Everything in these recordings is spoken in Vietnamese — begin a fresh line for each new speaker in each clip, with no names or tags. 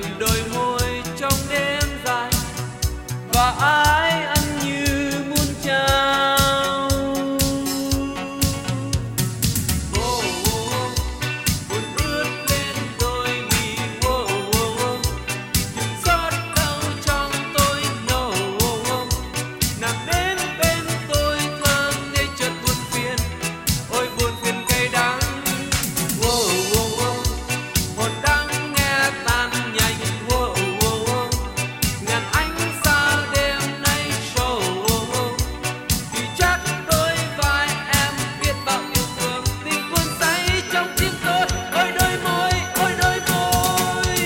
đôi môi trong đêm dài và ái ăn như muôn trao. Buồn ướt lên đôi mi, những giọt đau trong tôi nâu. Nàng đến bên tôi thơm để chợt buồn phiền, ôi buồn phiền cay đắng. Hồn đang nghe tan nhanh, ngàn ánh sao đêm nay sầu. Vì chắc đôi vai em biết bao yêu thương, tình cuốn say trong tim tôi. Ôi đôi môi, ôi đôi môi.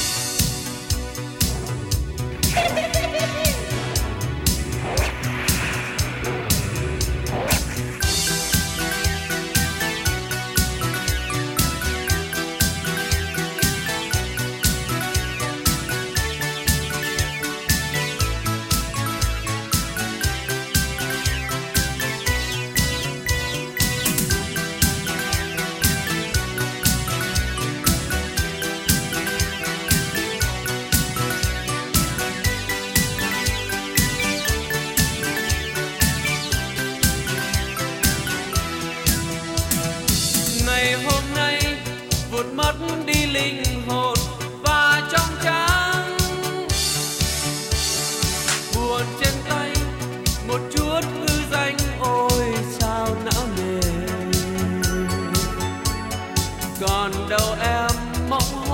Ngày hôm nay vụt mất đi linh hồn và trong trắng, buồn trên tay một chút hư danh, ôi sao não nề. Còn đâu em mong